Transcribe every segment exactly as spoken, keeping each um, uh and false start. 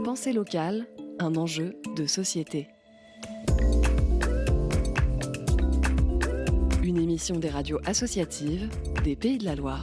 Pensée locale, un enjeu de société. Une émission des radios associatives des Pays de la Loire.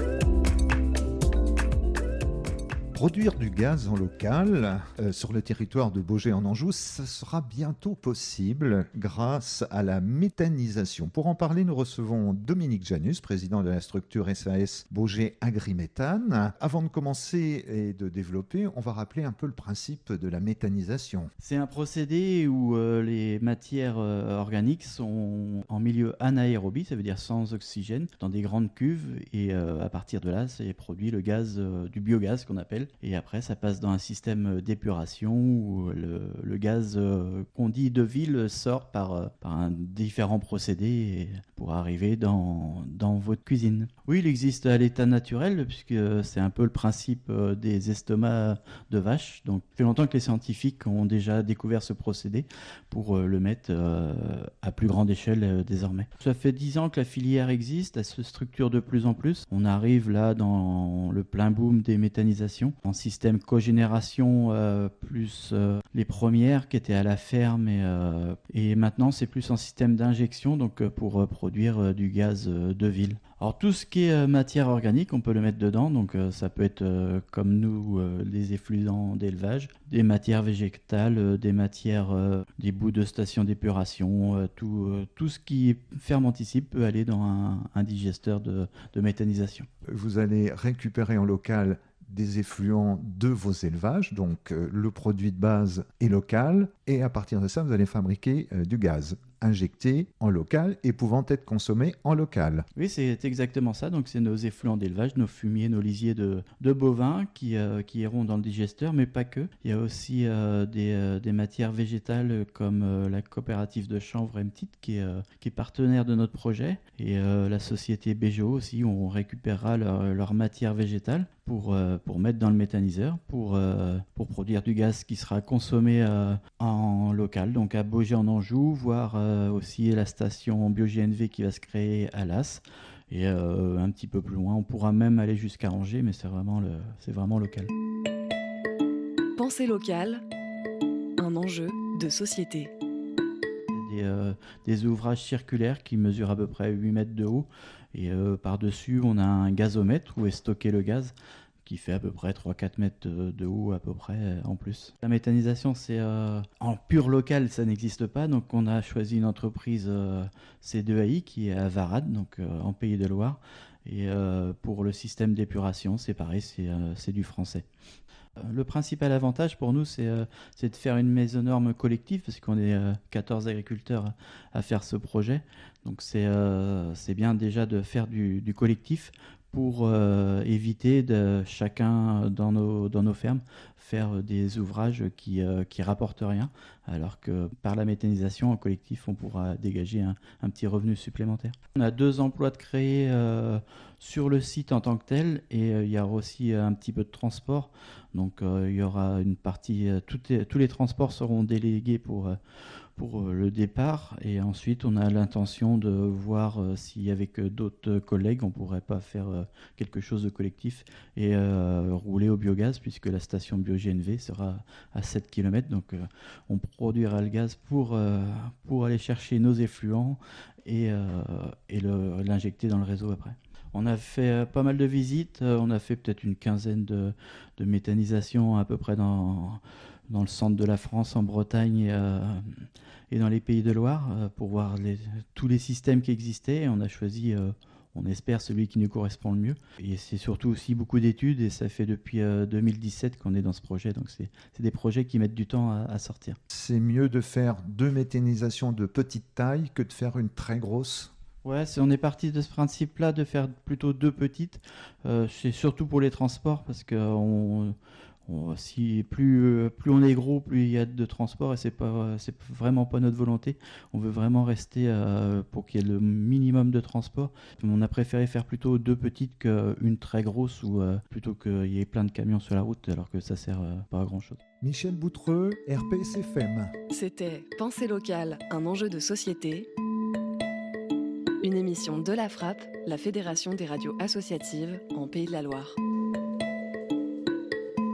Produire du gaz en local euh, sur le territoire de Baugé en Anjou, ça sera bientôt possible grâce à la méthanisation. Pour en parler, nous recevons Dominique Janus, président de la structure S A S Baugé Agriméthane. Avant de commencer et de développer, on va rappeler un peu le principe de la méthanisation. C'est un procédé où euh, les matières euh, organiques sont en milieu anaérobie, ça veut dire sans oxygène, dans des grandes cuves, et euh, à partir de là, c'est produit le gaz, euh, du biogaz qu'on appelle. Et après, ça passe dans un système d'épuration où le, le gaz euh, qu'on dit de ville sort par, par un différents procédés pour arriver dans, dans votre cuisine. Oui, il existe à l'état naturel puisque c'est un peu le principe des estomacs de vache. Donc, ça fait longtemps que les scientifiques ont déjà découvert ce procédé pour le mettre euh, à plus grande échelle euh, désormais. Ça fait dix ans que la filière existe, elle se structure de plus en plus. On arrive là dans le plein boom des méthanisations. En système cogénération euh, plus euh, les premières qui étaient à la ferme et, euh, et maintenant c'est plus en système d'injection donc euh, pour euh, produire euh, du gaz euh, de ville. Alors tout ce qui est euh, matière organique on peut le mettre dedans donc euh, ça peut être euh, comme nous euh, les effluents d'élevage, des matières végétales, euh, des matières, euh, des bouts de station d'épuration, euh, tout, euh, tout ce qui est fermenticible peut aller dans un, un digesteur de, de méthanisation. Vous allez récupérer en local des effluents de vos élevages, donc euh, le produit de base est local, et à partir de ça, vous allez fabriquer euh, du gaz injecté en local et pouvant être consommé en local. Oui, c'est exactement ça. Donc, c'est nos effluents d'élevage, nos fumiers, nos lisiers de, de bovins qui, euh, qui iront dans le digesteur, mais pas que. Il y a aussi euh, des, euh, des matières végétales comme euh, la coopérative de chanvre M T I T qui est, euh, qui est partenaire de notre projet et euh, la société B G O aussi où on récupérera leur, leur matière végétale pour, euh, pour mettre dans le méthaniseur pour, euh, pour produire du gaz qui sera consommé euh, en local, donc à Baugé en Anjou, voire euh, aussi la station Bio-G N V qui va se créer à Las. Et euh, un petit peu plus loin, on pourra même aller jusqu'à Angers, mais c'est vraiment, le, c'est vraiment local. Pensée locale, un enjeu de société. Des, euh, des ouvrages circulaires qui mesurent à peu près huit mètres de haut. Et euh, par-dessus, on a un gazomètre où est stocké le gaz, qui fait à peu près trois à quatre mètres de, de haut à peu près en plus. La méthanisation, c'est euh, en pur local, ça n'existe pas. Donc on a choisi une entreprise euh, C deux A I qui est à Varade, donc euh, en Pays de Loire. Et euh, pour le système d'épuration, c'est pareil, c'est, euh, c'est du français. Le principal avantage pour nous, c'est, euh, c'est de faire une maison norme collective, parce qu'on est euh, quatorze agriculteurs à, à faire ce projet. Donc c'est, euh, c'est bien déjà de faire du, du collectif pour euh, éviter de chacun dans nos, dans nos fermes faire des ouvrages qui, euh, qui rapportent rien, alors que par la méthanisation en collectif, on pourra dégager un, un petit revenu supplémentaire. On a deux emplois de créer euh, sur le site en tant que tel, et euh, il y a aussi un petit peu de transport. Donc euh, il y aura une partie, euh, tout est, tous les transports seront délégués pour, euh, pour euh, le départ, et ensuite on a l'intention de voir euh, si avec euh, d'autres collègues on pourrait pas faire euh, quelque chose de collectif et euh, rouler au biogaz, puisque la station Bio-G N V sera à sept kilomètres, donc euh, on produira le gaz pour, euh, pour aller chercher nos effluents et, euh, et le, l'injecter dans le réseau après. On a fait euh, pas mal de visites, euh, on a fait peut-être une quinzaine de, de méthanisations à peu près dans, dans le centre de la France, en Bretagne et, euh, et dans les Pays de Loire euh, pour voir les, tous les systèmes qui existaient. Et on a choisi, euh, on espère, celui qui nous correspond le mieux. Et c'est surtout aussi beaucoup d'études et ça fait depuis euh, deux mille dix-sept qu'on est dans ce projet. Donc c'est, c'est des projets qui mettent du temps à, à sortir. C'est mieux de faire deux méthanisations de petite taille que de faire une très grosse. Ouais, c'est, on est parti de ce principe-là, de faire plutôt deux petites. Euh, c'est surtout pour les transports, parce que on, on, si plus, plus on est gros, plus il y a de transport, et c'est pas, c'est vraiment pas notre volonté. On veut vraiment rester euh, pour qu'il y ait le minimum de transport. On a préféré faire plutôt deux petites qu'une très grosse, ou euh, plutôt qu'il y ait plein de camions sur la route, alors que ça sert euh, pas à grand-chose. Michel Boutreux, R P S F M. C'était Pensée locale, un enjeu de société. Une émission de la Frappe, la Fédération des radios associatives en Pays de la Loire.